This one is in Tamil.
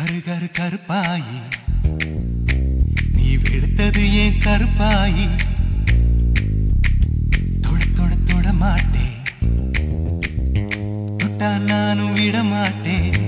கரு கரு கருப்பாயி நீ வெளுத்தது ஏன் கருப்பாயி தொட தொட தொட மாட்டேன் தொட்டா நானும் விட மாட்டேன்